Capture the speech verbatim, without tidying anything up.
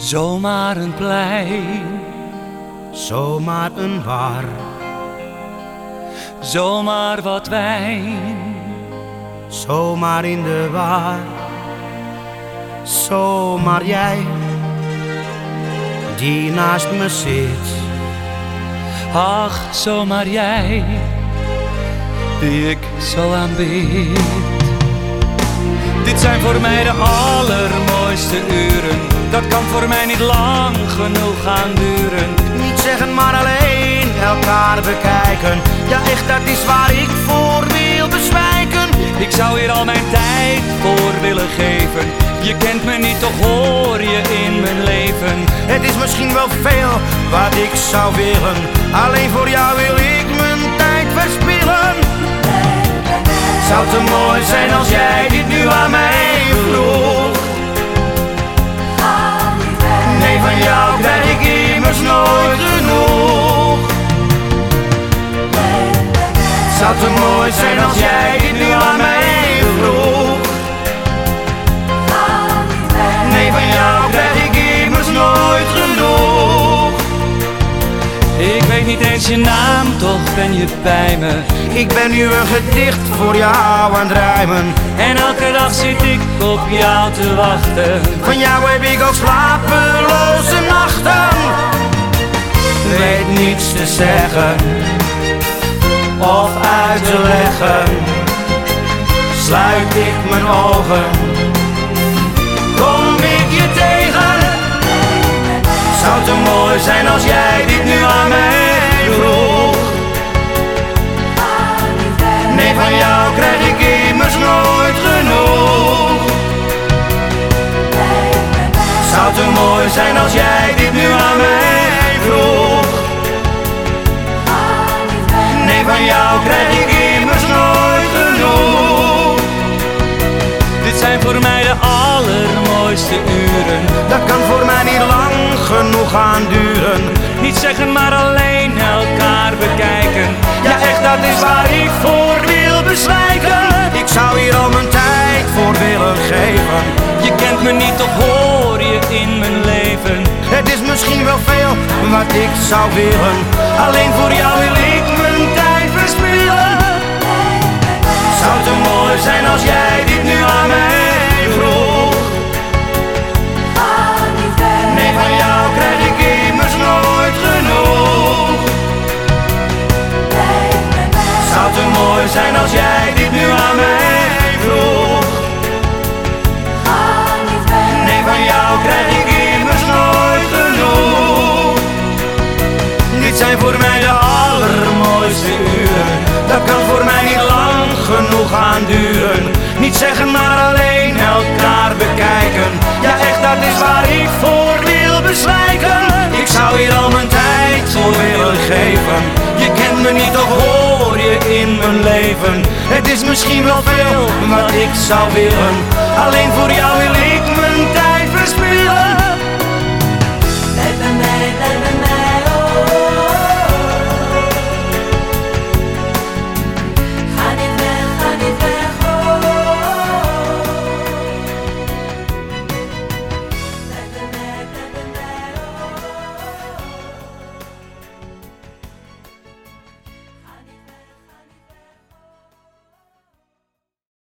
Zomaar een plein, zomaar een bar, zomaar wat wijn, zomaar in de war. Zomaar jij, die naast me zit. ach, zomaar jij, die ik zo aanbid. Dit zijn voor mij de allermooiste uren, dat kan voor mij niet lang genoeg gaan duren. Niet zeggen, maar alleen elkaar bekijken. Ja echt, dat is waar ik voor wil bezwijken. Ik zou hier al mijn tijd voor willen geven. Je kent me niet, toch hoor je in mijn leven. Het is misschien wel veel wat ik zou willen. Alleen voor jou wil ik mijn tijd verspillen. Zou te mooi zijn als jij dit nu aan mij vroeg. Nee, van jou krijg ik immers nooit genoeg. Zou te mooi zijn als jij dit nu aan mij vroeg. Nee, van jou krijg ik immers nooit genoeg. Ik weet niet eens je naam, toch ben je bij me. Ik ben nu een gedicht voor jou aan het rijmen. En elke dag zit ik op jou te wachten. Van jou heb ik al slapeloze nachten. Weet niets te zeggen of uit te leggen. Sluit ik mijn ogen, kom ik je tegen. Zou te mooi zijn als jij dit nu aan mij vroeg. Nee, van jou krijg ik immers nooit genoeg. Zou te mooi zijn als jij dit nu aan mij vroeg. Nee, van jou krijg ik immers nooit genoeg. Dit zijn voor mij de allermooiste uren, Dat kan voor mij niet lang genoeg gaan duren. niet zeggen maar alleen elkaar bekijken. Ja echt, dat is waar ik voor wil bezwijken. Ik zou hier al mijn tijd voor willen geven. Je kent me niet, toch hoor je in mijn leven. Het is misschien wel veel wat ik zou willen. Alleen voor jou wil ik mijn tijd verspillen. Zou te mooi zijn als jij dit nu aan mij vroeg. Nee, van jou krijg ik immers nooit genoeg. Zou te mooi zijn als jij dit nu aan mij vroeg. Nee, van jou krijg ik immers nooit genoeg. Dit zijn voor mij de allermooiste uren, dat kan voor mij niet lang genoeg gaan duren. Niet zeggen maar alleen elkaar bekijken. Ja echt, dat is waar ik voor wil bezwijken. Ik zou hier al mijn tijd voor willen geven. Je kent me niet, toch hoor je in mijn leven. Het is misschien wel veel wat ik zou willen. Alleen voor jou wil ik mijn tijd verspillen.